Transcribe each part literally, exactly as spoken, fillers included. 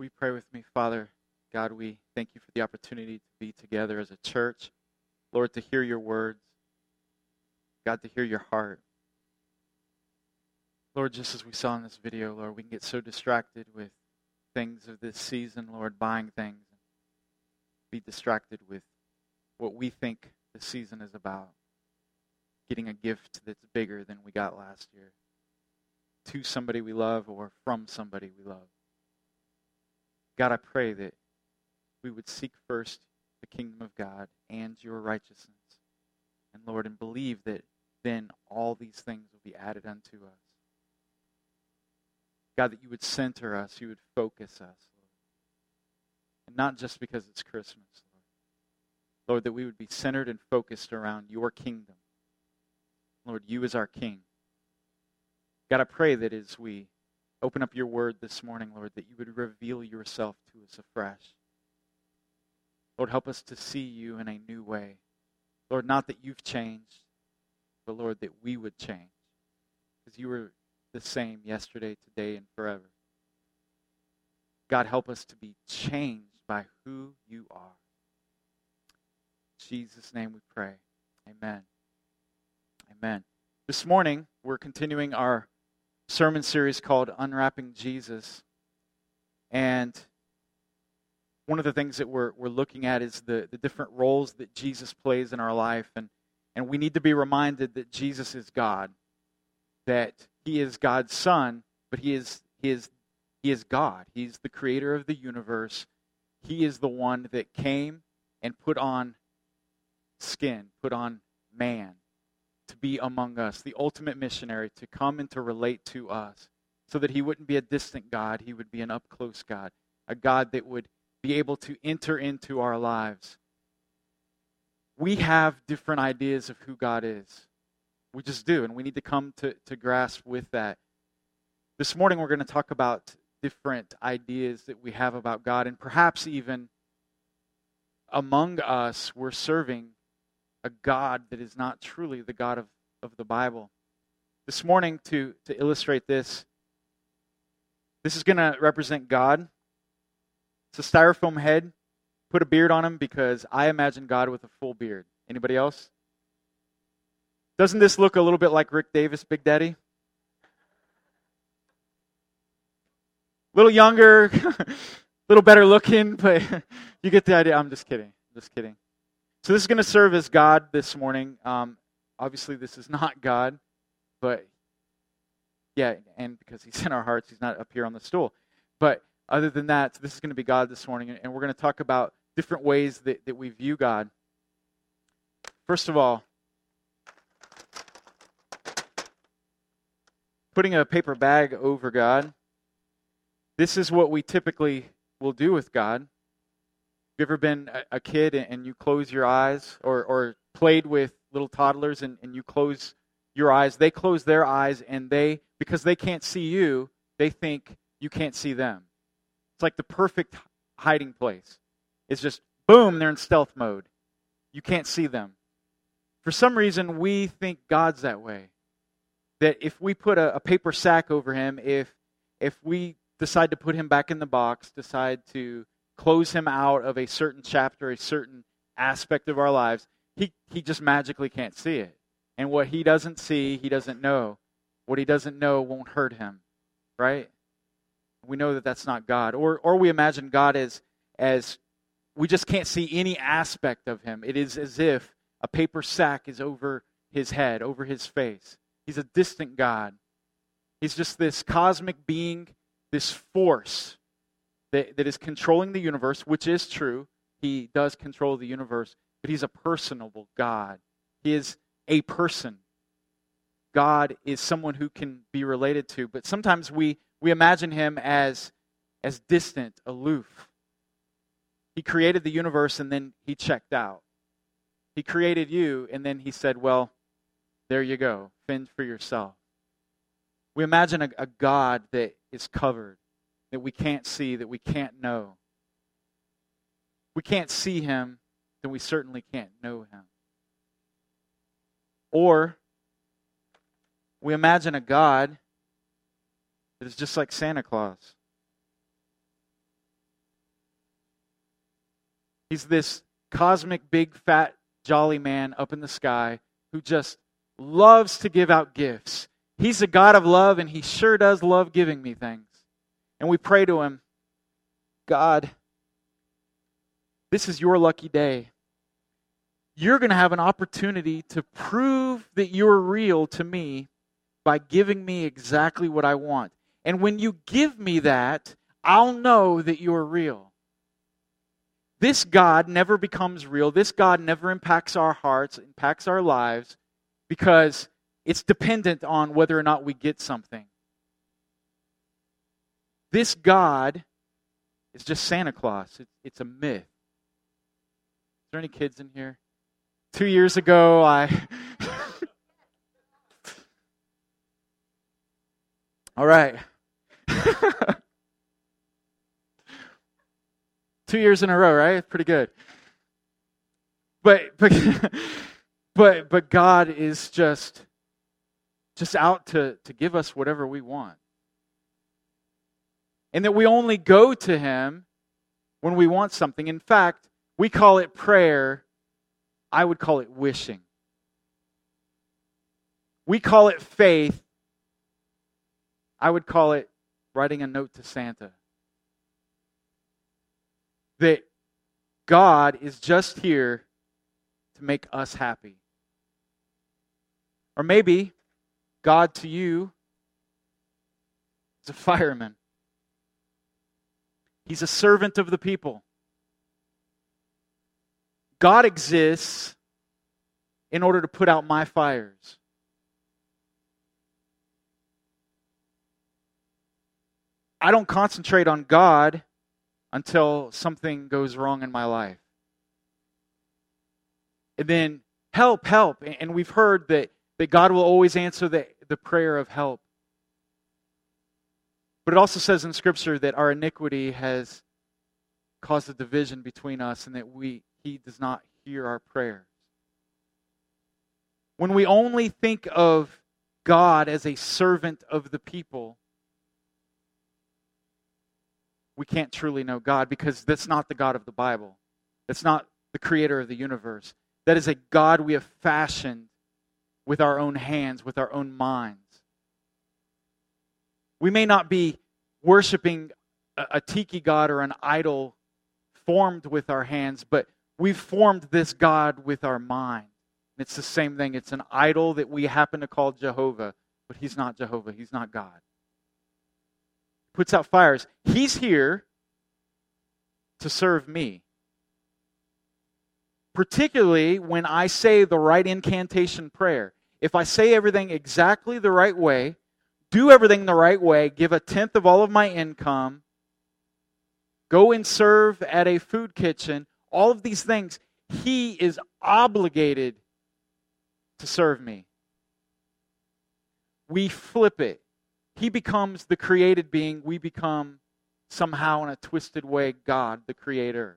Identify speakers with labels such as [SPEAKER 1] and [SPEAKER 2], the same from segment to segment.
[SPEAKER 1] We pray with me? Father, God, we thank you for the opportunity to be together as a church. Lord, to hear your words. God, to hear your heart. Lord, just as we saw in this video, Lord, we can get so distracted with things of this season, Lord, buying things. Be distracted with what we think the season is about. Getting a gift that's bigger than we got last year. To somebody we love or from somebody we love. God, I pray that we would seek first the kingdom of God and your righteousness. And Lord, and believe that then all these things will be added unto us. God, that you would center us, you would focus us, Lord. And not just because it's Christmas, Lord. Lord, that we would be centered and focused around your kingdom. Lord, you as our King. God, I pray that as we open up your word this morning, Lord, that you would reveal yourself to us afresh. Lord, help us to see you in a new way. Lord, not that you've changed, but Lord, that we would change. Because you were the same yesterday, today, and forever. God, help us to be changed by who you are. In Jesus' name we pray. Amen. Amen. This morning, we're continuing our sermon series called Unwrapping Jesus. And one of the things that we're we're looking at is the, the different roles that Jesus plays in our life. And, and we need to be reminded that Jesus is God. That he is God's Son, but he is, he is, he is God. He's the creator of the universe. He is the one that came and put on skin, put on man, to be among us, the ultimate missionary, to come and to relate to us, so that he wouldn't be a distant God, he would be an up-close God, a God that would be able to enter into our lives. We have different ideas of who God is. We just do, and we need to come to, to grasp with that. This morning we're going to talk about different ideas that we have about God, and perhaps even among us we're serving a God that is not truly the God of, of the Bible. This morning, to, to illustrate this, this is going to represent God. It's a styrofoam head. Put a beard on him because I imagine God with a full beard. Anybody else? Doesn't this look a little bit like Rick Davis, Big Daddy? A little younger, a little better looking, but you get the idea. I'm just kidding. Just kidding. So this is going to serve as God this morning. Um, obviously, this is not God, but yeah, and because he's in our hearts, he's not up here on the stool. But other than that, this is going to be God this morning, and we're going to talk about different ways that, that we view God. First of all, putting a paper bag over God. This is what we typically will do with God. Have you ever been a kid and you close your eyes, or, or played with little toddlers and, and you close your eyes? They close their eyes, and they, because they can't see you, they think you can't see them. It's like the perfect hiding place. It's just, boom, they're in stealth mode. You can't see them. For some reason, we think God's that way. That if we put a, a paper sack over him, if if we decide to put him back in the box, decide to close him out of a certain chapter, a certain aspect of our lives, he, he just magically can't see it. And what he doesn't see, he doesn't know. What he doesn't know won't hurt him, right? We know that that's not God. Or or we imagine God as, as we just can't see any aspect of him. It is as if a paper sack is over his head, over his face. He's a distant God. He's just this cosmic being, this force that, that is controlling the universe, which is true. He does control the universe, but he's a personable God. He is a person. God is someone who can be related to, but sometimes we, we imagine him as, as distant, aloof. He created the universe and then he checked out. He created you and then he said, well, there you go. Fend for yourself. We imagine a, a God that is covered, that we can't see, that we can't know. We can't see him, then we certainly can't know him. Or we imagine a God that is just like Santa Claus. He's this cosmic, big, fat, jolly man up in the sky who just loves to give out gifts. He's a God of love, and He sure does love giving me things. And we pray to Him, God, this is your lucky day. You're going to have an opportunity to prove that you're real to me by giving me exactly what I want. And when you give me that, I'll know that you're real. This God never becomes real. This God never impacts our hearts, impacts our lives, because it's dependent on whether or not we get something. This God is just Santa Claus. It's, it's a myth. Is there any kids in here? Two years ago, I... All right. Two years in a row, right? Pretty good. But but but but God is just just out to, to give us whatever we want. And that we only go to Him when we want something. In fact, we call it prayer. I would call it wishing. We call it faith. I would call it writing a note to Santa. That God is just here to make us happy. Or maybe God to you is a fireman. He's a servant of the people. God exists in order to put out my fires. I don't concentrate on God until something goes wrong in my life. And then, help, help. And we've heard that, that God will always answer the, the prayer of help. But it also says in Scripture that our iniquity has caused a division between us and that we He does not hear our prayers. When we only think of God as a servant of the people, we can't truly know God, because that's not the God of the Bible. That's not the creator of the universe. That is a God we have fashioned with our own hands, with our own minds. We may not be worshiping a, a tiki god or an idol formed with our hands, but we've formed this God with our mind. It's the same thing. It's an idol that we happen to call Jehovah, but He's not Jehovah. He's not God. Puts out fires. He's here to serve me. Particularly when I say the right incantation prayer. If I say everything exactly the right way, do everything the right way, give a tenth of all of my income, go and serve at a food kitchen, all of these things, He is obligated to serve me. We flip it. He becomes the created being. We become somehow in a twisted way God, the creator.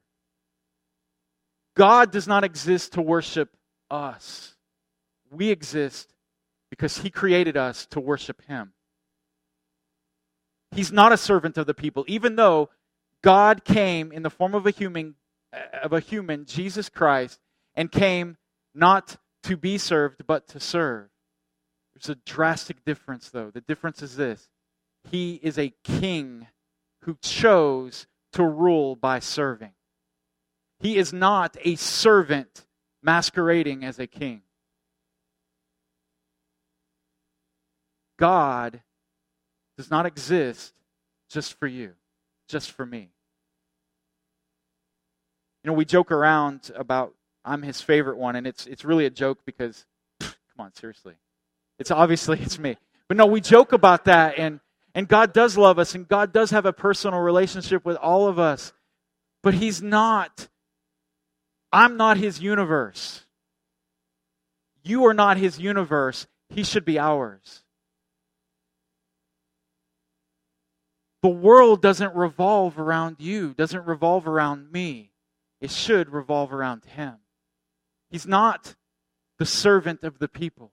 [SPEAKER 1] God does not exist to worship us. We exist because He created us to worship Him. He's not a servant of the people, even though God came in the form of a human, of a human, Jesus Christ, and came not to be served, but to serve. There's a drastic difference, though. The difference is this. He is a king who chose to rule by serving. He is not a servant masquerading as a king. God does not exist just for you, just for me. You know, we joke around about I'm His favorite one, and it's it's really a joke because, come on, seriously. It's obviously, it's me. But no, we joke about that, and, and God does love us, and God does have a personal relationship with all of us. But He's not, I'm not His universe. You are not His universe. He should be ours. The world doesn't revolve around you, doesn't revolve around me. It should revolve around Him. He's not the servant of the people.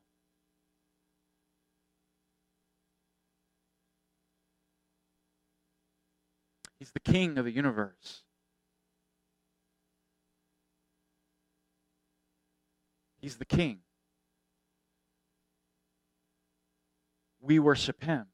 [SPEAKER 1] He's the king of the universe. He's the King. We worship Him.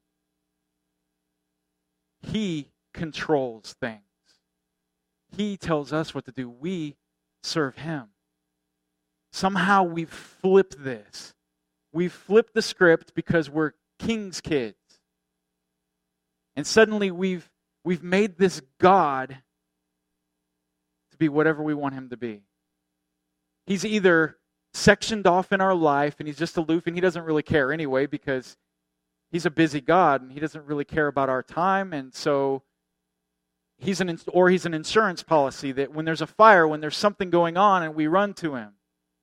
[SPEAKER 1] He controls things. He tells us what to do. We serve Him. Somehow we've flipped this. We've flipped the script because we're king's kids. And suddenly we've we've made this God to be whatever we want Him to be. He's either sectioned off in our life and He's just aloof and He doesn't really care anyway because He's a busy God and He doesn't really care about our time, and so He's an or He's an insurance policy that when there's a fire, when there's something going on, and we run to Him.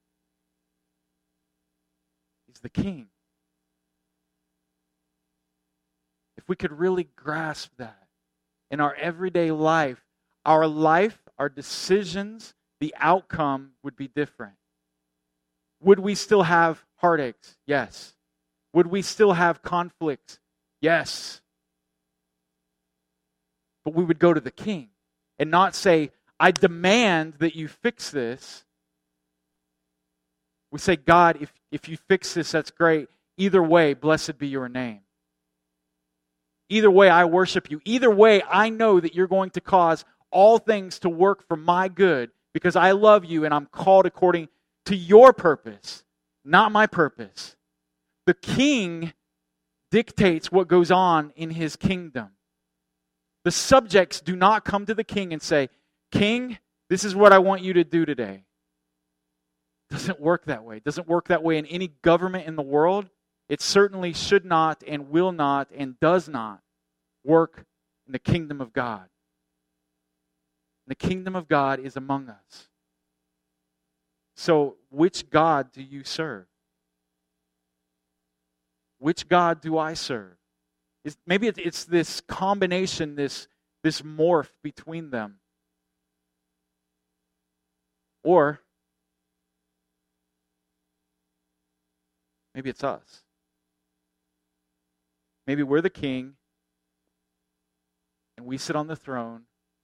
[SPEAKER 1] He's the King. If we could really grasp that in our everyday life, our life, our decisions, the outcome would be different. Would we still have heartaches? Yes. Would we still have conflicts? Yes. But we would go to the King and not say, I demand that you fix this. We say, God, if, if you fix this, that's great. Either way, blessed be your name. Either way, I worship you. Either way, I know that you're going to cause all things to work for my good because I love you and I'm called according to your purpose, not my purpose. The King dictates what goes on in His kingdom. The subjects do not come to the King and say, King, this is what I want you to do today. It doesn't work that way. It doesn't work that way in any government in the world. It certainly should not and will not and does not work in the kingdom of God. The kingdom of God is among us. So, which God do you serve? Which God do I serve? Is, maybe it's this combination, this, this morph between them. Or maybe it's us. Maybe we're the king and we sit on the throne.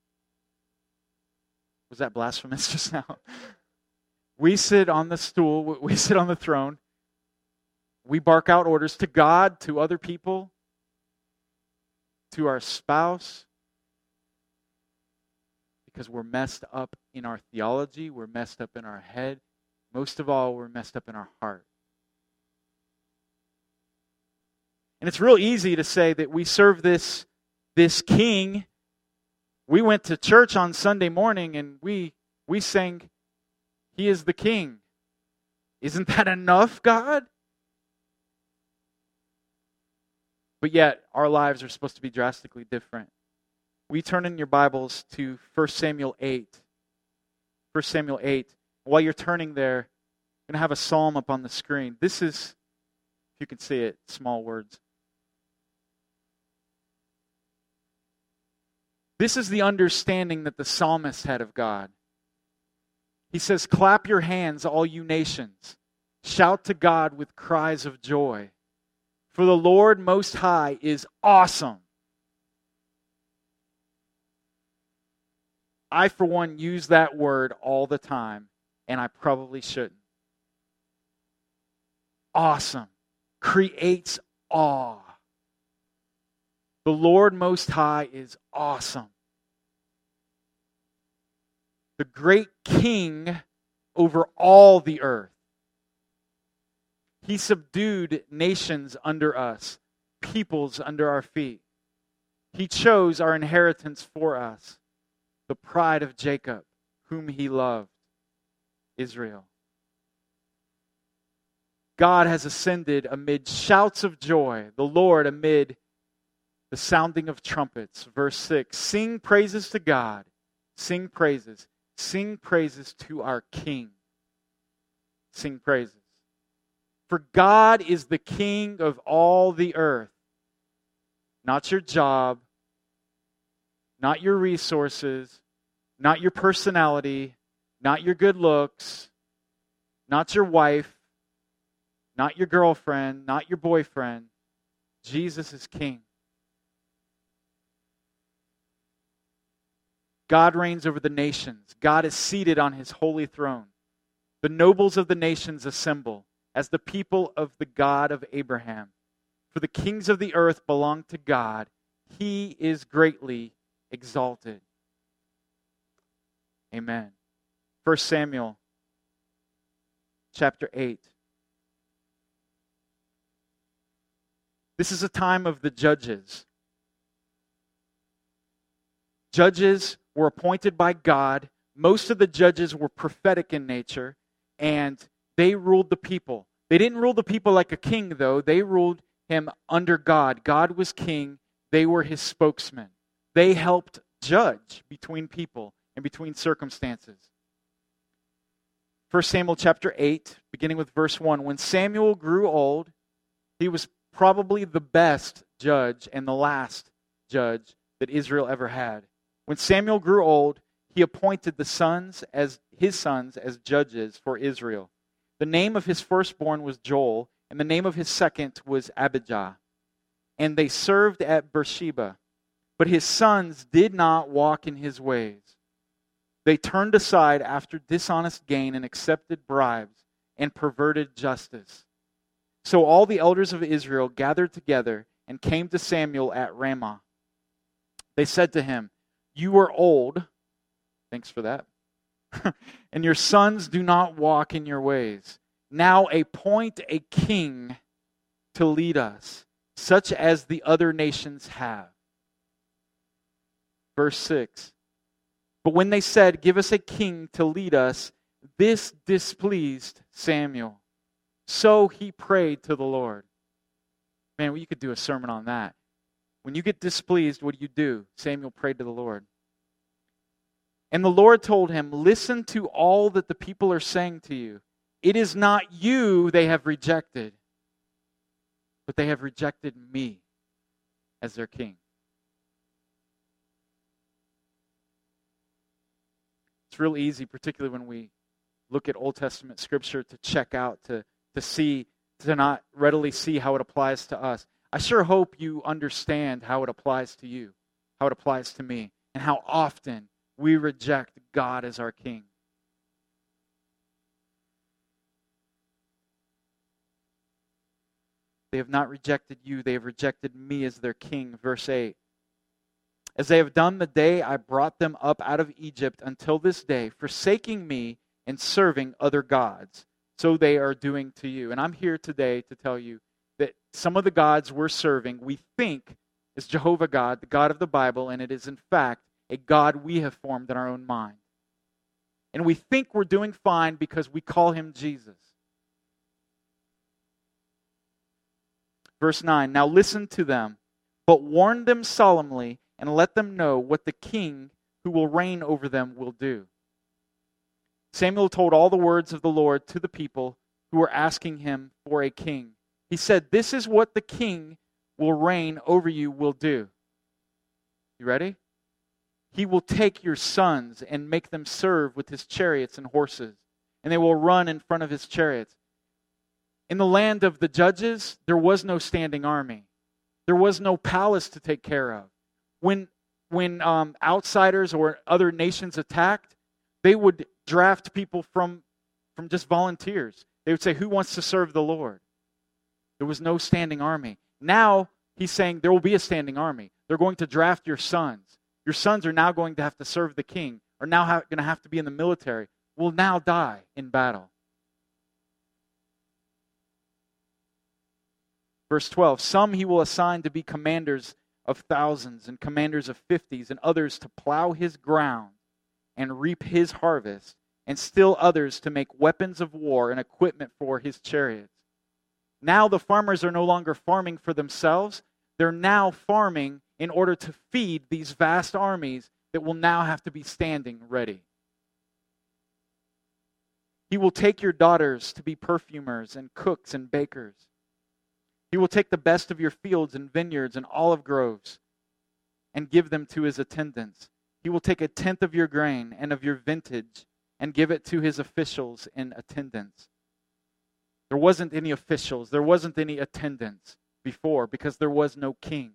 [SPEAKER 1] Was that blasphemous just now? We sit on the stool, we sit on the throne. We bark out orders to God, to other people, to our spouse, because we're messed up in our theology, we're messed up in our head. Most of all, we're messed up in our heart. And it's real easy to say that we serve this, this king. We went to church on Sunday morning and we we sang, He is the King. Isn't that enough, God? But yet, our lives are supposed to be drastically different. We turn in your Bibles to First Samuel eight. First Samuel eight. While you're turning there, I'm going to have a psalm up on the screen. This is, if you can see it, small words. This is the understanding that the psalmist had of God. He says, clap your hands, all you nations. Shout to God with cries of joy. For the Lord Most High is awesome. I, for one, use that word all the time, and I probably shouldn't. Awesome. Creates awe. The Lord Most High is awesome. The great King over all the earth. He subdued nations under us, peoples under our feet. He chose our inheritance for us, the pride of Jacob, whom He loved, Israel. God has ascended amid shouts of joy, the Lord amid the sounding of trumpets. Verse six, sing praises to God, sing praises, sing praises to our King. Sing praises. For God is the King of all the earth. Not your job, not your resources, not your personality, not your good looks, not your wife, not your girlfriend, not your boyfriend. Jesus is King. God reigns over the nations. God is seated on His holy throne. The nobles of the nations assemble as the people of the God of Abraham. For the kings of the earth belong to God. He is greatly exalted. Amen. First Samuel chapter eight. This is a time of the judges. Judges were appointed by God. Most of the judges were prophetic in nature, and they ruled the people. They didn't rule the people like a king, though. They ruled him under God. God was king. They were his spokesman. They helped judge between people and between circumstances. First Samuel chapter eight, beginning with verse one. When Samuel grew old, he was probably the best judge and the last judge that Israel ever had. When Samuel grew old, he appointed the sons as his sons as judges for Israel. The name of his firstborn was Joel, and the name of his second was Abijah. And they served at Beersheba. But his sons did not walk in his ways. They turned aside after dishonest gain and accepted bribes and perverted justice. So all the elders of Israel gathered together and came to Samuel at Ramah. They said to him, "You are old." Thanks for that. "And your sons do not walk in your ways. Now appoint a king to lead us, such as the other nations have." Verse six. But when they said, "Give us a king to lead us," this displeased Samuel. So he prayed to the Lord. Man, well, you could do a sermon on that. When you get displeased, what do you do? Samuel prayed to the Lord. And the Lord told him, "Listen to all that the people are saying to you. It is not you they have rejected, but they have rejected me as their king." It's real easy, particularly when we look at Old Testament scripture, to check out, to, to see, to not readily see how it applies to us. I sure hope you understand how it applies to you, how it applies to me, and how often we reject God as our king. They have not rejected you, they have rejected me as their king. Verse eight. As they have done the day I brought them up out of Egypt until this day, forsaking me and serving other gods. So they are doing to you. And I'm here today to tell you that some of the gods we're serving, we think is Jehovah God, the God of the Bible, and it is in fact a God we have formed in our own mind. And we think we're doing fine because we call him Jesus. Verse nine, now listen to them, but warn them solemnly and let them know what the king who will reign over them will do. Samuel told all the words of the Lord to the people who were asking him for a king. He said, "This is what the king will reign over you will do." You ready? "He will take your sons and make them serve with his chariots and horses, and they will run in front of his chariots." In the land of the judges, there was no standing army. There was no palace to take care of. When, when um, outsiders or other nations attacked, they would draft people from, from just volunteers. They would say, "Who wants to serve the Lord?" There was no standing army. Now, he's saying there will be a standing army. They're going to draft your sons. Your sons are now going to have to serve the king, are now ha- going to have to be in the military, will now die in battle. Verse twelve, some he will assign to be commanders of thousands and commanders of fifties, and others to plow his ground and reap his harvest, and still others to make weapons of war and equipment for his chariots. Now the farmers are no longer farming for themselves. They're now farming in order to feed these vast armies that will now have to be standing ready. He will take your daughters to be perfumers and cooks and bakers. He will take the best of your fields and vineyards and olive groves and give them to his attendants. He will take a tenth of your grain and of your vintage and give it to his officials and attendants. There wasn't any officials, there wasn't any attendants before because there was no king.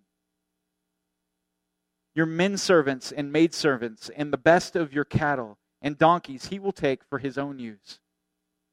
[SPEAKER 1] Your men servants and maidservants and the best of your cattle and donkeys he will take for his own use.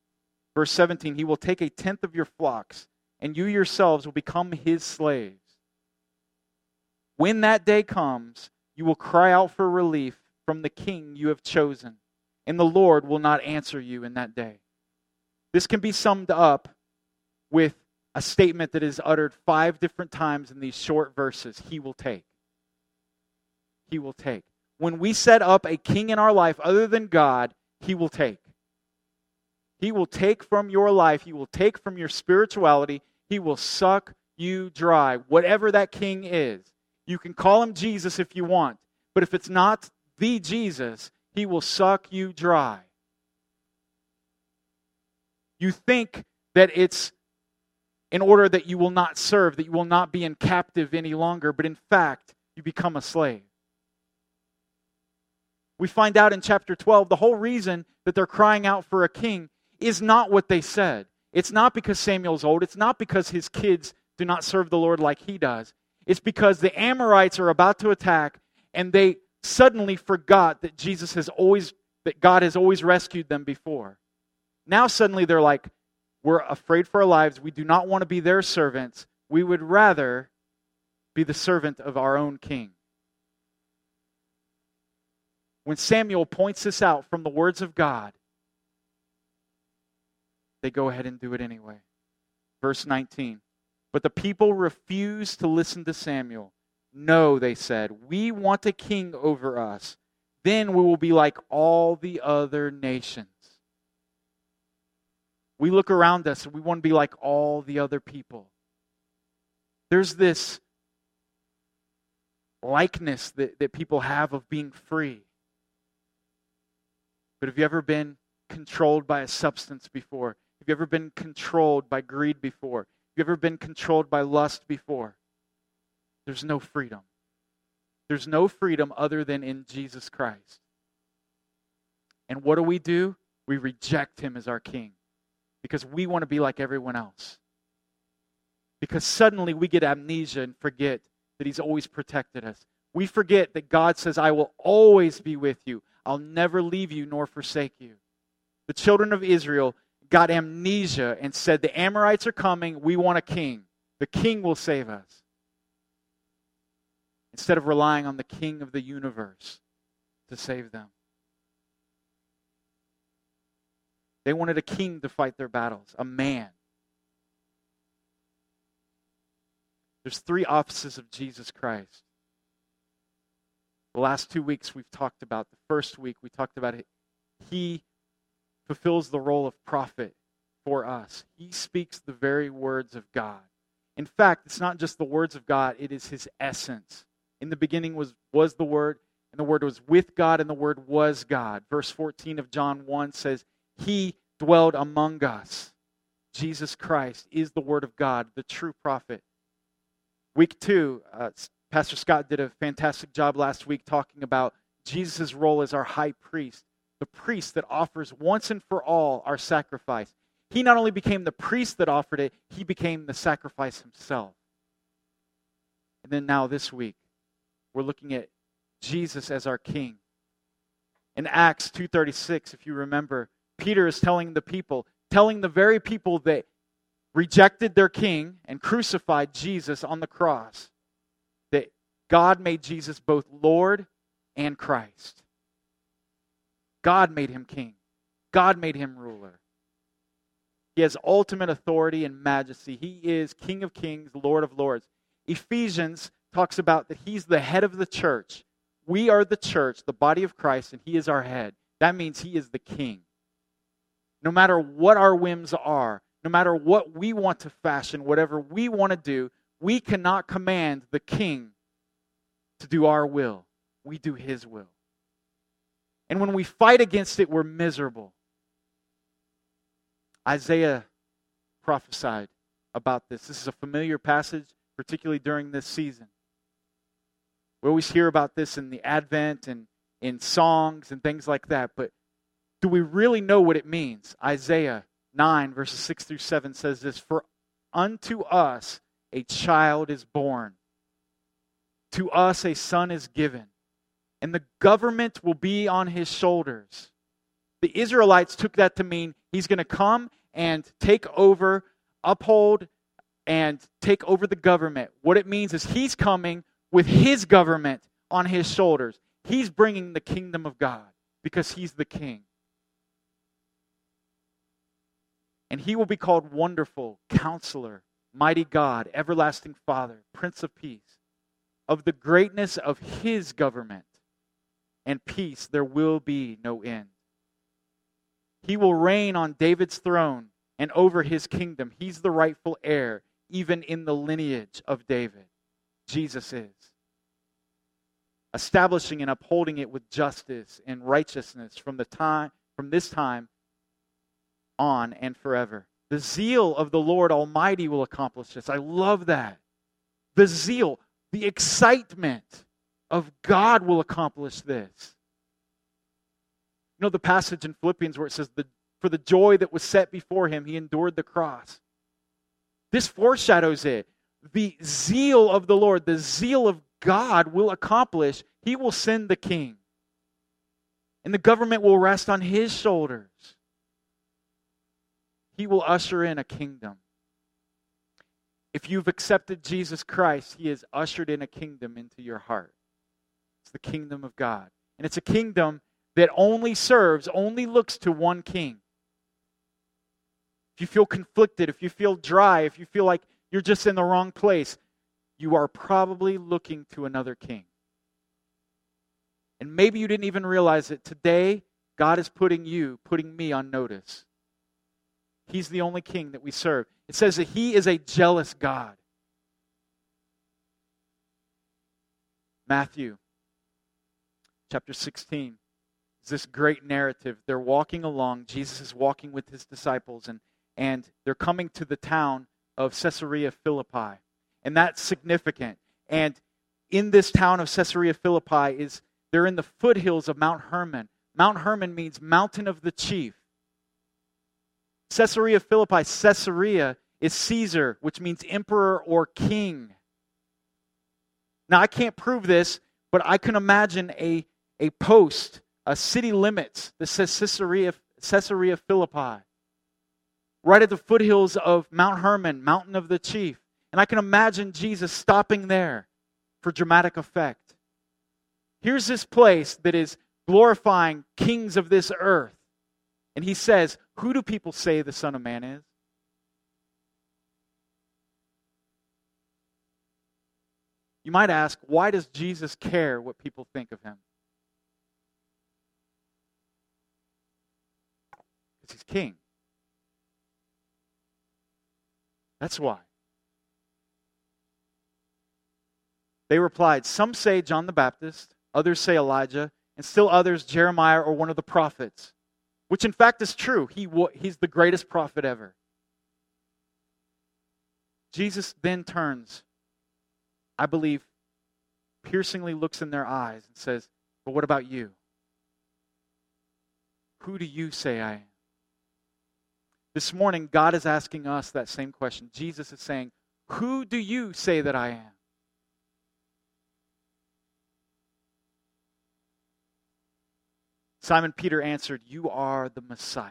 [SPEAKER 1] Verse seventeen, he will take a tenth of your flocks, and you yourselves will become his slaves. When that day comes, you will cry out for relief from the king you have chosen, and the Lord will not answer you in that day. This can be summed up with a statement that is uttered five different times in these short verses. He will take. He will take. When we set up a king in our life other than God, he will take. He will take from your life. He will take from your spirituality. He will suck you dry, whatever that king is. You can call him Jesus if you want, but if it's not the Jesus, he will suck you dry. You think that it's in order that you will not serve, that you will not be in captive any longer, but in fact, you become a slave. We find out in chapter twelve, the whole reason that they're crying out for a king is not what they said. It's not because Samuel's old. It's not because his kids do not serve the Lord like he does. It's because the Amorites are about to attack, and they suddenly forgot that Jesus has always, that God has always rescued them before. Now suddenly they're like, we're afraid for our lives. We do not want to be their servants. We would rather be the servant of our own king. When Samuel points this out from the words of God, they go ahead and do it anyway. Verse nineteen. But the people refused to listen to Samuel. No, they said, we want a king over us. Then we will be like all the other nations. We look around us and we want to be like all the other people. There's this likeness that, that people have of being free. But have you ever been controlled by a substance before? Have you ever been controlled by greed before? Have you ever been controlled by lust before? There's no freedom. There's no freedom other than in Jesus Christ. And what do we do? We reject him as our king because we want to be like everyone else. Because suddenly we get amnesia and forget that he's always protected us. We forget that God says, I will always be with you. I'll never leave you nor forsake you. The children of Israel got amnesia and said, the Amorites are coming, we want a king. The king will save us. Instead of relying on the king of the universe to save them. They wanted a king to fight their battles, a man. There's three offices of Jesus Christ. The last two weeks we've talked about. The first week we talked about it. He fulfills the role of prophet for us. He speaks the very words of God. In fact, it's not just the words of God, it is his essence. In the beginning was, was the Word, and the Word was with God, and the Word was God. Verse fourteen of John one says, he dwelled among us. Jesus Christ is the Word of God, the true prophet. Week two, uh, Pastor Scott did a fantastic job last week talking about Jesus' role as our high priest, the priest that offers once and for all our sacrifice. He not only became the priest that offered it, he became the sacrifice himself. And then now this week, we're looking at Jesus as our king. In Acts two thirty-six, if you remember, Peter is telling the people, telling the very people that rejected their king and crucified Jesus on the cross, that God made Jesus both Lord and Christ. God made him king. God made him ruler. He has ultimate authority and majesty. He is King of kings, Lord of lords. Ephesians talks about that he's the head of the church. We are the church, the body of Christ, and he is our head. That means he is the king. No matter what our whims are, no matter what we want to fashion, whatever we want to do, we cannot command the king to do our will. We do his will. And when we fight against it, we're miserable. Isaiah prophesied about this. This is a familiar passage, particularly during this season. We always hear about this in the Advent and in songs and things like that, but do we really know what it means? Isaiah nine, verses six through seven says this, for unto us a child is born, to us a son is given, and the government will be on his shoulders. The Israelites took that to mean he's going to come and take over, uphold, and take over the government. What it means is he's coming with his government on his shoulders. He's bringing the kingdom of God because he's the king. And he will be called Wonderful, Counselor, Mighty God, Everlasting Father, Prince of Peace. Of the greatness of his government and peace there will be no end. He will reign on David's throne and over his kingdom. He's the rightful heir, even in the lineage of David. Jesus is. Establishing and upholding it with justice and righteousness from the time from this time on and forever. The zeal of the Lord Almighty will accomplish this. I love that. The zeal, the excitement of God will accomplish this. You know the passage in Philippians where it says, the, for the joy that was set before him, he endured the cross. This foreshadows it. The zeal of the Lord, the zeal of God will accomplish. He will send the king. And the government will rest on his shoulders. He will usher in a kingdom. If you've accepted Jesus Christ, he has ushered in a kingdom into your heart. It's the kingdom of God. And it's a kingdom that only serves, only looks to one king. If you feel conflicted, if you feel dry, if you feel like you're just in the wrong place, you are probably looking to another king. And maybe you didn't even realize it. Today, God is putting you, putting me on notice. He's the only king that we serve. It says that he is a jealous God. Matthew chapter sixteen is this great narrative. They're walking along. Jesus is walking with his disciples, and, and they're coming to the town of Caesarea Philippi. And that's significant. And in this town of Caesarea Philippi, is they're in the foothills of Mount Hermon. Mount Hermon means mountain of the chief. Caesarea Philippi, Caesarea is Caesar, which means emperor or king. Now, I can't prove this, but I can imagine a, a post, a city limits that says Caesarea, Caesarea Philippi, right at the foothills of Mount Hermon, mountain of the chief. And I can imagine Jesus stopping there for dramatic effect. Here's this place that is glorifying kings of this earth. And he says, who do people say the Son of Man is? You might ask, why does Jesus care what people think of him? Because he's king. That's why. They replied, some say John the Baptist, others say Elijah, and still others Jeremiah or one of the prophets. Which in fact is true. He He's the greatest prophet ever. Jesus then turns, I believe, piercingly looks in their eyes and says, but what about you? Who do you say I am? This morning, God is asking us that same question. Jesus is saying, who do you say that I am? Simon Peter answered, you are the Messiah,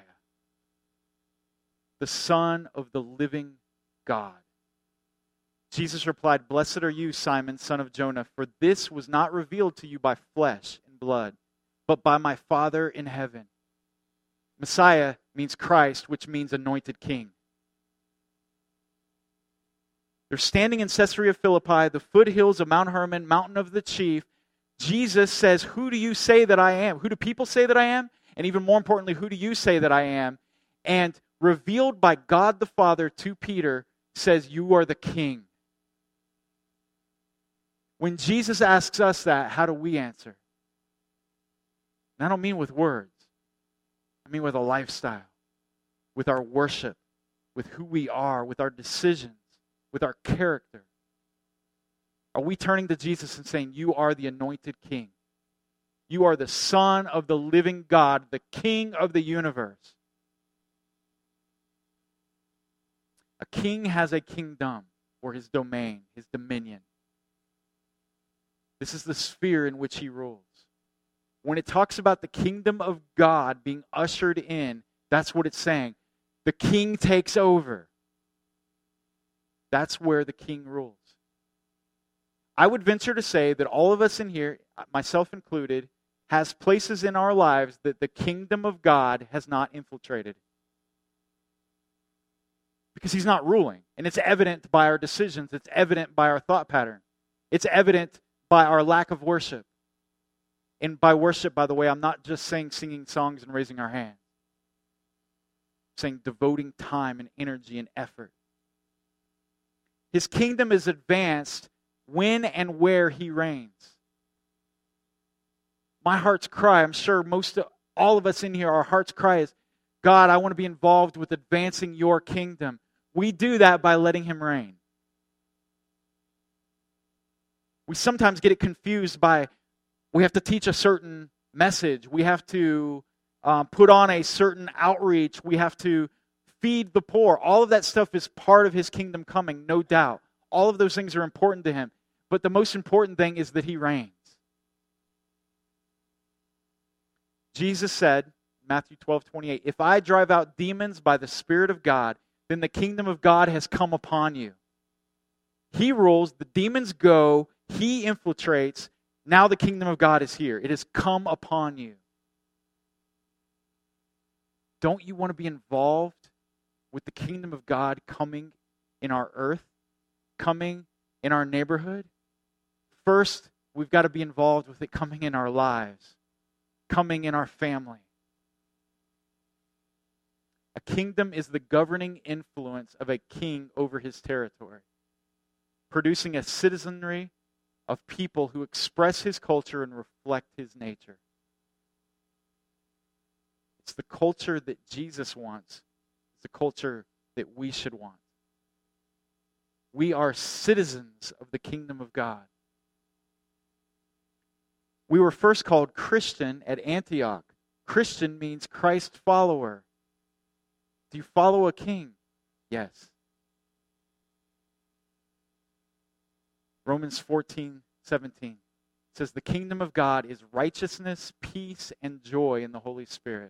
[SPEAKER 1] the Son of the living God. Jesus replied, blessed are you, Simon, son of Jonah, for this was not revealed to you by flesh and blood, but by my Father in heaven. Messiah means Christ, which means anointed king. They're standing in Caesarea Philippi, the foothills of Mount Hermon, mountain of the chief. Jesus says, who do you say that I am? Who do people say that I am? And even more importantly, who do you say that I am? And revealed by God the Father to Peter, says, you are the king. When Jesus asks us that, how do we answer? And I don't mean with words. I mean with a lifestyle, with our worship, with who we are, with our decisions, with our character. Are we turning to Jesus and saying, you are the anointed king? You are the Son of the living God, the King of the universe. A king has a kingdom, or his domain, his dominion. This is the sphere in which he rules. When it talks about the kingdom of God being ushered in, that's what it's saying. The king takes over. That's where the king rules. I would venture to say that all of us in here, myself included, has places in our lives that the kingdom of God has not infiltrated. Because he's not ruling. And it's evident by our decisions. It's evident by our thought pattern. It's evident by our lack of worship. And by worship, by the way, I'm not just saying singing songs and raising our hands. I'm saying devoting time and energy and effort. His kingdom is advanced when and where he reigns. My heart's cry, I'm sure most of, all of us in here, our heart's cry is, God, I want to be involved with advancing your kingdom. We do that by letting him reign. We sometimes get it confused by, we have to teach a certain message. We have to um, put on a certain outreach. We have to feed the poor. All of that stuff is part of his kingdom coming, no doubt. All of those things are important to him. But the most important thing is that he reigns. Jesus said, Matthew twelve twenty-eight, if I drive out demons by the Spirit of God, then the kingdom of God has come upon you. He rules, the demons go, he infiltrates, now the kingdom of God is here. It has come upon you. Don't you want to be involved with the kingdom of God coming in our earth, coming in our neighborhood? First, we've got to be involved with it coming in our lives, coming in our family. A kingdom is the governing influence of a king over his territory, producing a citizenry of people who express his culture and reflect his nature. It's the culture that Jesus wants. It's the culture that we should want. We are citizens of the kingdom of God. We were first called Christian at Antioch. Christian means Christ follower. Do you follow a king? Yes. Romans fourteen seventeen says, the kingdom of God is righteousness, peace, and joy in the Holy Spirit.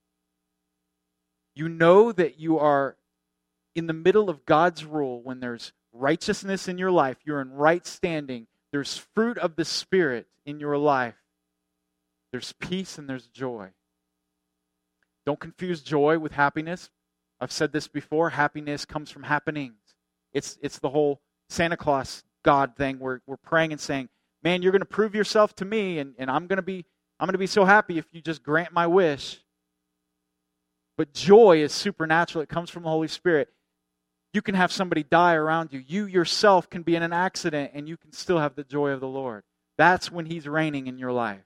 [SPEAKER 1] You know that you are in the middle of God's rule when there's righteousness in your life. You're in right standing. There's fruit of the Spirit in your life. There's peace and there's joy. Don't confuse joy with happiness. I've said this before. Happiness comes from happenings. It's it's the whole Santa Claus God thing. We're we're praying and saying, man, you're going to prove yourself to me, and, and I'm going to be I'm going to be so happy if you just grant my wish. But joy is supernatural. It comes from the Holy Spirit. You can have somebody die around you. You yourself can be in an accident, and you can still have the joy of the Lord. That's when he's reigning in your life.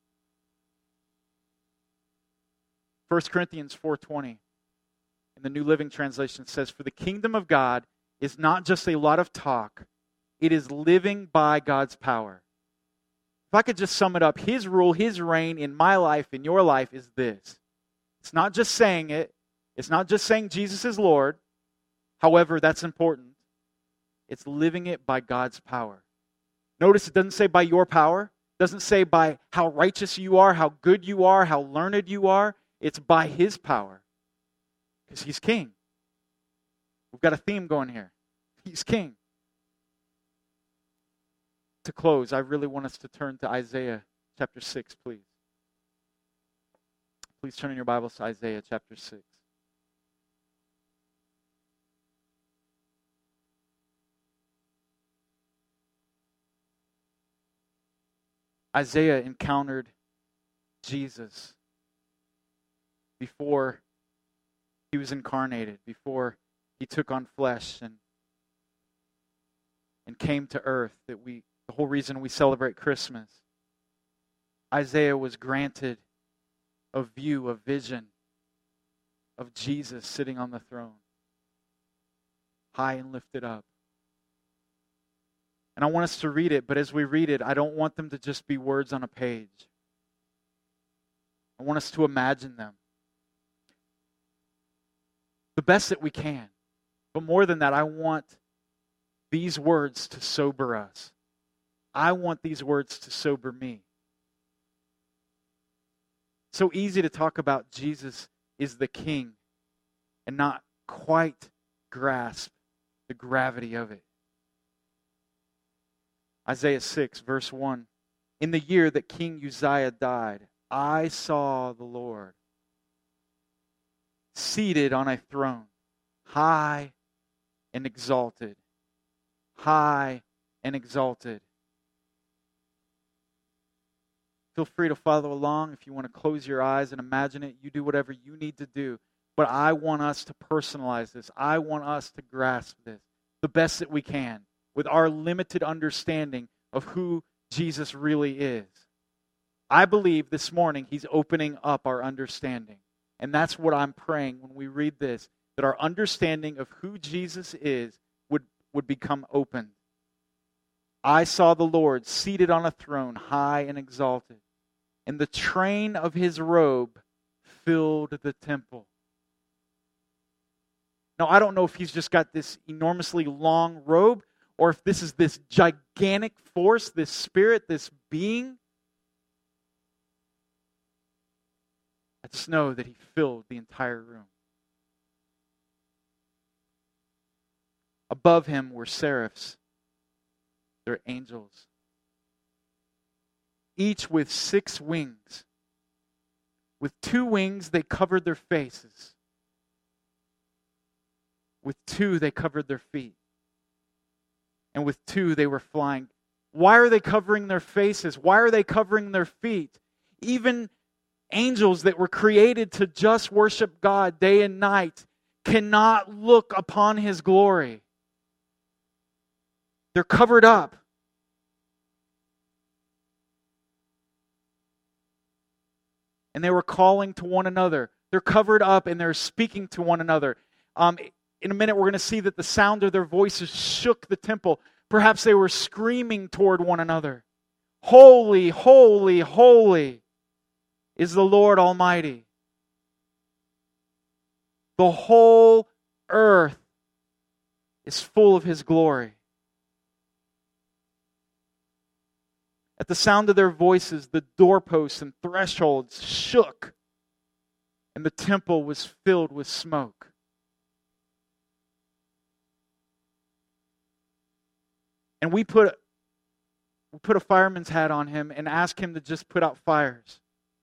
[SPEAKER 1] First Corinthians four twenty in the New Living Translation says, for the kingdom of God is not just a lot of talk. It is living by God's power. If I could just sum it up, his rule, his reign in my life, in your life, is this. It's not just saying it. It's not just saying Jesus is Lord. However, that's important. It's living it by God's power. Notice it doesn't say by your power. It doesn't say by how righteous you are, how good you are, how learned you are. It's by his power. Because he's king. We've got a theme going here. He's king. To close, I really want us to turn to Isaiah chapter six, please. Please turn in your Bibles to Isaiah chapter six. Isaiah encountered Jesus before he was incarnated, before he took on flesh and, and came to earth, that we the whole reason we celebrate Christmas. Isaiah was granted a view, a vision of Jesus sitting on the throne, high and lifted up. And I want us to read it, but as we read it, I don't want them to just be words on a page. I want us to imagine them the best that we can. But more than that, I want these words to sober us. I want these words to sober me. So easy to talk about Jesus is the King. and not quite grasp the gravity of it. Isaiah six, verse one. In the year that King Uzziah died, I saw the Lord seated on a throne, high and exalted. High and exalted. Feel free to follow along. If you want to close your eyes and imagine it, you do whatever you need to do. But I want us to personalize this. I want us to grasp this the best that we can with our limited understanding of who Jesus really is. I believe this morning He's opening up our understanding. And that's what I'm praying when we read this, that our understanding of who Jesus is would, would become open. I saw the Lord seated on a throne, high and exalted, and the train of His robe filled the temple. Now, I don't know if He's just got this enormously long robe, or if this is this gigantic force, this spirit, this being. I just know that He filled the entire room. Above Him were seraphs. They're angels. Each with six wings. With two wings, they covered their faces. With two, they covered their feet. And with two, they were flying. Why are they covering their faces? Why are they covering their feet? Even angels that were created to just worship God day and night cannot look upon His glory. They're covered up. And they were calling to one another. They're covered up and they're speaking to one another. Um, in a minute, we're going to see that the sound of their voices shook the temple. Perhaps they were screaming toward one another. Holy, holy, holy is the Lord Almighty. The whole earth is full of His glory. At the sound of their voices, the doorposts and thresholds shook, and the temple was filled with smoke. And we put, we put a fireman's hat on Him and ask Him to just put out fires.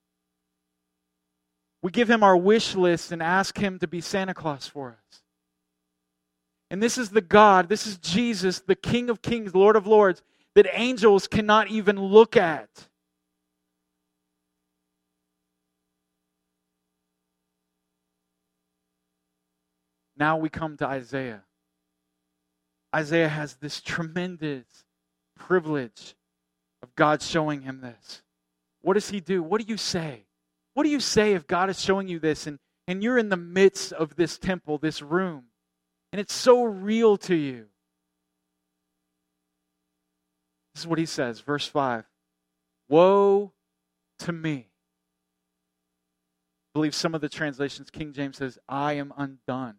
[SPEAKER 1] We give Him our wish list and ask Him to be Santa Claus for us. And this is the God, this is Jesus, the King of Kings, Lord of Lords, that angels cannot even look at. Now we come to Isaiah. Isaiah has this tremendous privilege of God showing him this. What does he do? What do you say? What do you say if God is showing you this and, and you're in the midst of this temple, this room, and it's so real to you? This is what he says, verse five. Woe to me. I believe some of the translations, King James says, I am undone.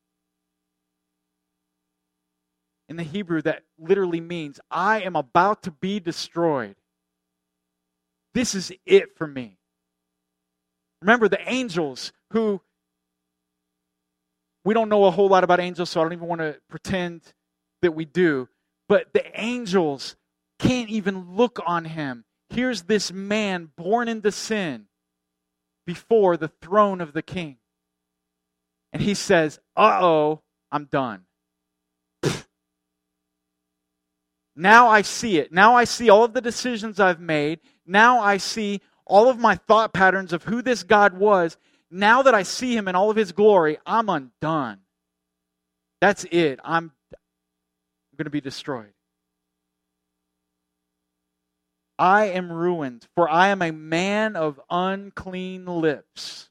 [SPEAKER 1] In the Hebrew, that literally means, I am about to be destroyed. This is it for me. Remember, the angels who, we don't know a whole lot about angels, so I don't even want to pretend that we do, but the angels can't even look on him. Here's this man born into sin before the throne of the king. And he says, uh-oh, I'm done. Now I see it. Now I see all of the decisions I've made. Now I see all of my thought patterns of who this God was. Now that I see Him in all of His glory, I'm undone. That's it. I'm, I'm going to be destroyed. I am ruined, for I am a man of unclean lips.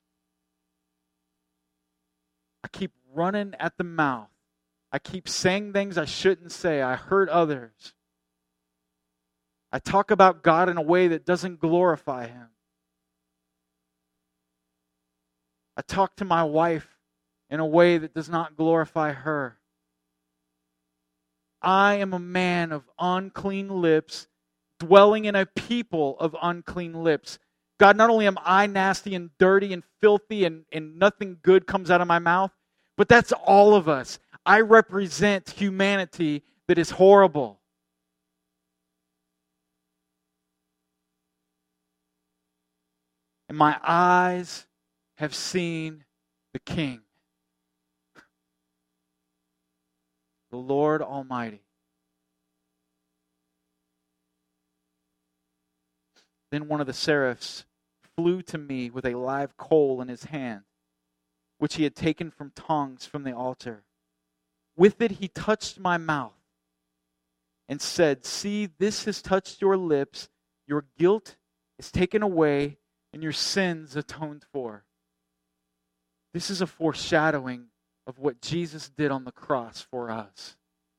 [SPEAKER 1] I keep running at the mouth. I keep saying things I shouldn't say. I hurt others. I talk about God in a way that doesn't glorify Him. I talk to my wife in a way that does not glorify her. I am a man of unclean lips, dwelling in a people of unclean lips. God, not only am I nasty and dirty and filthy and, and nothing good comes out of my mouth, But that's all of us. I represent humanity that is horrible. And my eyes have seen the King, the Lord Almighty. Then one of the seraphs flew to me with a live coal in his hand, which he had taken from tongs from the altar. With it he touched my mouth and said, "See, this has touched your lips. Your guilt is taken away and your sins atoned for." This is a foreshadowing of what Jesus did on the cross for us.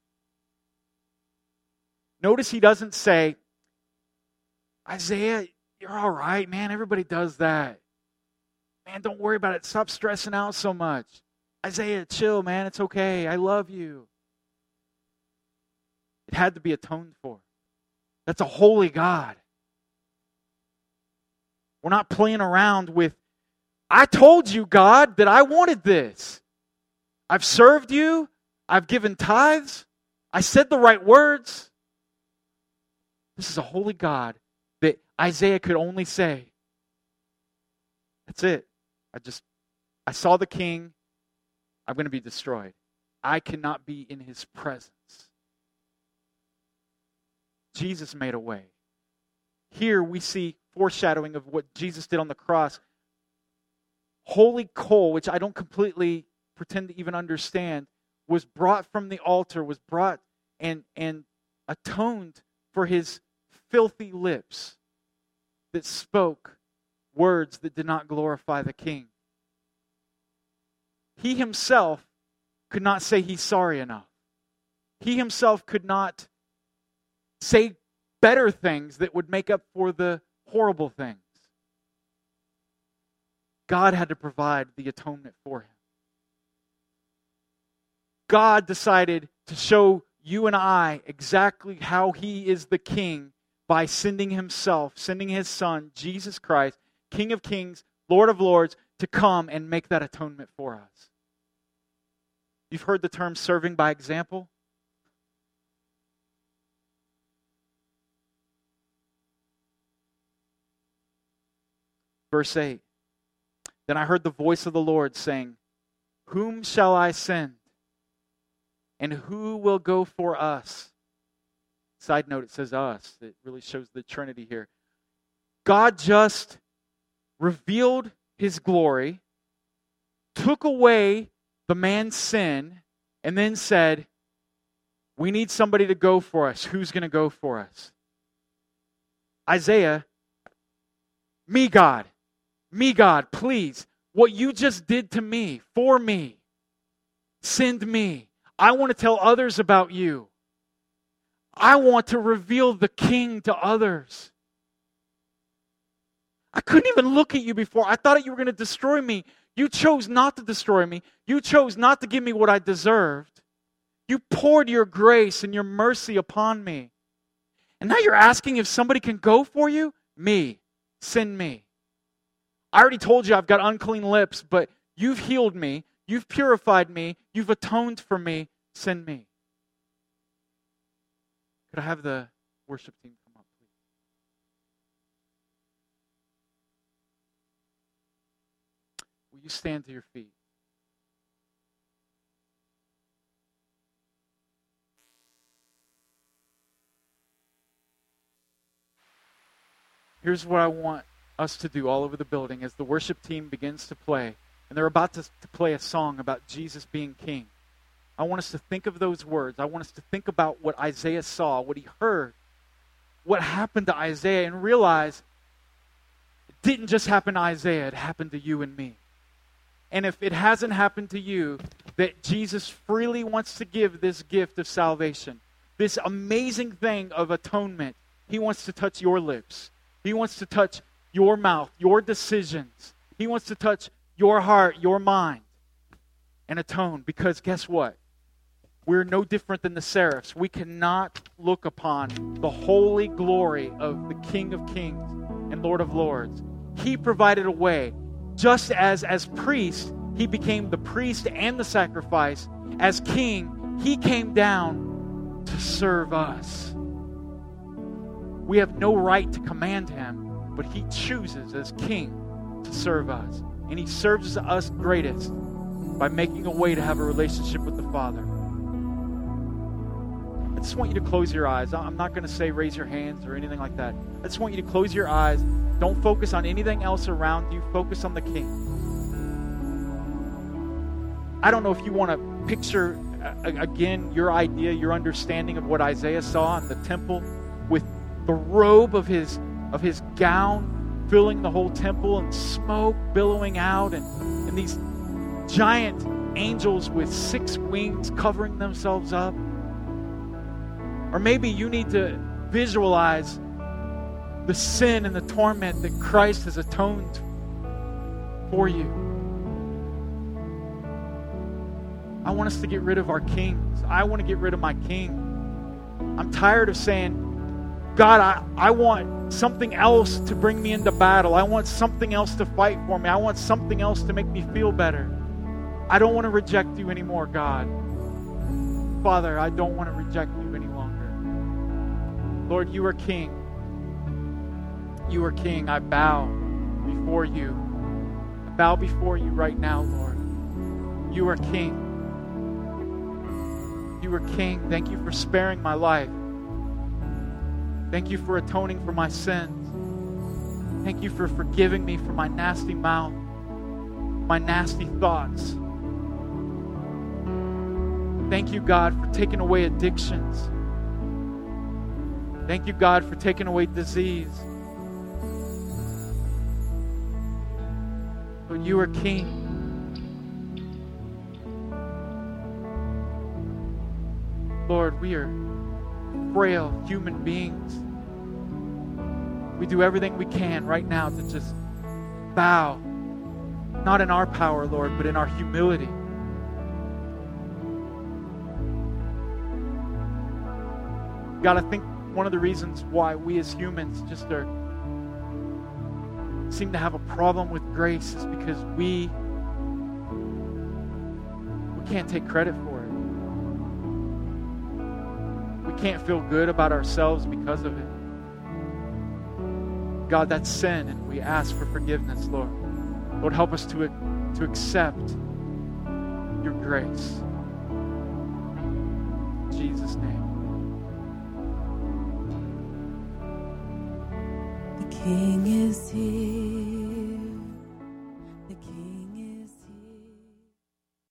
[SPEAKER 1] Notice he doesn't say, "Isaiah, you're all right, man. Everybody does that. Man, don't worry about it. Stop stressing out so much. Isaiah, chill, man. It's okay. I love you." It had to be atoned for. That's a holy God. We're not playing around with, "I told you, God, that I wanted this. I've served you. I've given tithes. I said the right words." This is a holy God that Isaiah could only say, "That's it. I just, I saw the King. I'm going to be destroyed. I cannot be in His presence." Jesus made a way. Here we see foreshadowing of what Jesus did on the cross. Holy coal, which I don't completely pretend to even understand, was brought from the altar, was brought and, and atoned for His filthy lips that spoke words that did not glorify the King. He Himself could not say He's sorry enough. He Himself could not say better things that would make up for the horrible things. God had to provide the atonement for Him. God decided to show you and I exactly how He is the King by sending Himself, sending His Son, Jesus Christ, King of Kings, Lord of Lords, to come and make that atonement for us. You've heard the term serving by example? Verse eight. Then I heard the voice of the Lord saying, "Whom shall I send? And who will go for us?" Side note, it says us. It really shows the Trinity here. God just revealed His glory, took away the man's sin, and then said, "We need somebody to go for us. Who's going to go for us?" Isaiah, "Me, God. Me, God, please. What you just did to me, for me. Send me. I want to tell others about you. I want to reveal the King to others. I couldn't even look at you before. I thought you were going to destroy me. You chose not to destroy me. You chose not to give me what I deserved. You poured your grace and your mercy upon me. And now you're asking if somebody can go for you? Me. Send me. I already told you I've got unclean lips, but you've healed me. You've purified me. You've atoned for me. Send me." Could I have the worship team come up, please? Will you stand to your feet? Here's what I want us to do all over the building as the worship team begins to play. And they're about to, to play a song about Jesus being King. I want us to think of those words. I want us to think about what Isaiah saw, what he heard, what happened to Isaiah, and realize it didn't just happen to Isaiah, it happened to you and me. And if it hasn't happened to you, that Jesus freely wants to give this gift of salvation, this amazing thing of atonement. He wants to touch your lips. He wants to touch your mouth, your decisions. He wants to touch your heart, your mind, and atone. Because guess what? We're no different than the seraphs. We cannot look upon the holy glory of the King of Kings and Lord of Lords. He provided a way. Just as as priests, He became the priest and the sacrifice. As king, he came down to serve us. We have no right to command him, but he chooses as king to serve us. And he serves us greatest by making a way to have a relationship with the Father. I just want you to close your eyes. I'm not going to say raise your hands or anything like that. I just want you to close your eyes. Don't focus on anything else around you. Focus on the King. I don't know if you want to picture, uh, again, your idea, your understanding of what Isaiah saw in the temple with the robe of his, of his gown filling the whole temple and smoke billowing out and, and these giant angels with six wings covering themselves up. Or maybe you need to visualize the sin and the torment that Christ has atoned for you. I want us to get rid of our kings. I want to get rid of my king. I'm tired of saying, God, I, I want something else to bring me into battle. I want something else to fight for me. I want something else to make me feel better. I don't want to reject you anymore, God. Father, I don't want to reject you any longer. Lord, you are king. You are king. I bow before you. I bow before you right now, Lord. You are king. You are king. Thank you for sparing my life. Thank you for atoning for my sins. Thank you for forgiving me for my nasty mouth, my nasty thoughts. Thank you, God, for taking away addictions. Thank you, God, for taking away disease. But you are king. Lord, we are frail human beings. We do everything we can right now to just bow, not in our power, Lord, but in our humility. God, I think one of the reasons why we as humans just are seem to have a problem with grace is because we we can't take credit for it. We can't feel good about ourselves because of it. God, that's sin, and we ask for forgiveness, Lord. Lord, help us to, to accept your grace. In Jesus' name.
[SPEAKER 2] The King is here. The King